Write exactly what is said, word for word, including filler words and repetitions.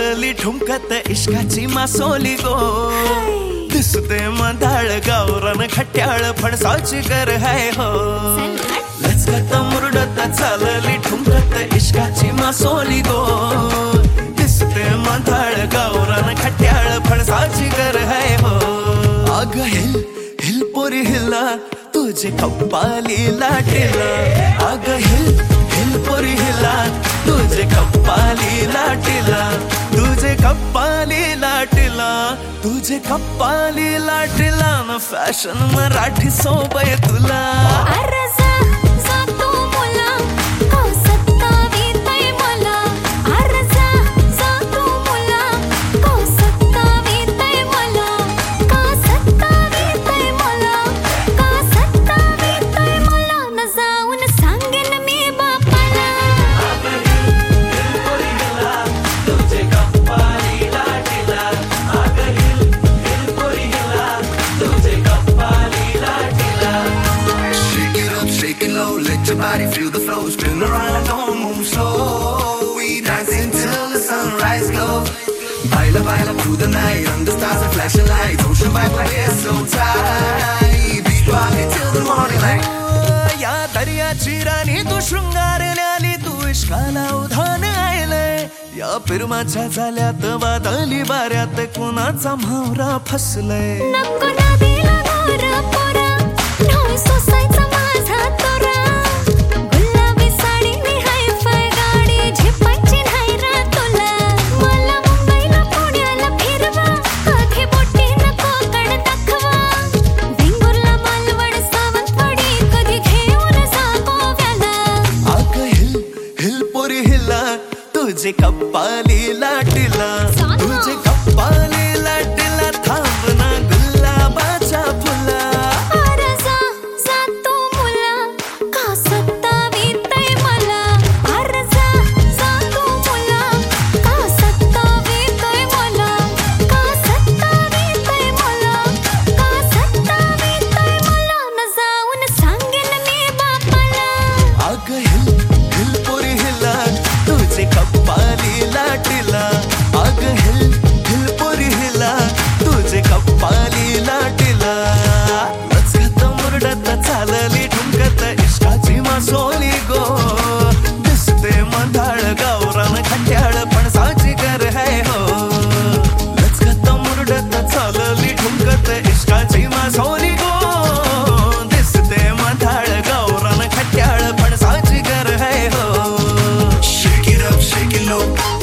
चालली ठुमकत इश्काची मासोली गो. दिसते मधाळ गावरान खट्याळ फणसाची गर हाय हो. लचकत मुरडत चालली ठुमकत इश्काची मासोली गो. दिसते मधाळ गावरान खट्याळ फणसाची गर हाय हो. अग हिल हिल पोरी हिला तुझे कप्पाली लाटेला. अग हिल हिल पोरी हिला तुझे कप्पाली लाटेला. तुझे कप्पाली लाटेला तुझे कप्पाली लाटेला न फॅशन मराठी सोबय तुला. Let your body feel the flow, spin around, don't move slow. We dancing till the sunrise glows. Baila, baila through the night, under stars and flashing lights. Ocean vibe, my hair so tight. Beat rocking till the morning light. या दर्याची राणी तू शृंगारल्याली तू इश्काला उधाण आयलंय. या पिरमाच्या झाल्यात वादळी वाऱ्यात कुणाचा म्हावरा फसलय. नको नदीला गोरा पोरा ढोळ सोसायचा माझा तोरा. गुलाबी साडी नि हाय फाय गाडी झेपायची नाही रा तुला. मला मुंबईला पुण्याला फिरवा आधी बोटी नको कड दाखवा. वेंगुर्ला मालवण सावंतवाडी कधी घेऊन जा गोव्याला. अग हिल हिल पोरी हिला तुझे कप्पाली लाटेला. तुझे कप्पाली लाटेला थांब ना गुलाबाच्या फुला. अग हिल हिल पोरी हिला तुझे कप्पाली लाटेला. अग हिल हिल पोरी हिला तुझे कप्पाली लाटेला. लचकत मुरडत चालली ठुमकत इश्काची मासोली गो. दिसते मधाळ गावरान खट्याळ फणसाची गर हाय हो. लचकत मुरडत चालली ठुमकत इश्काची मासोली गो. दिसते मधाळ गावरान खट्याळ फणसाची गर हाय हो. Shake it up, shake it low.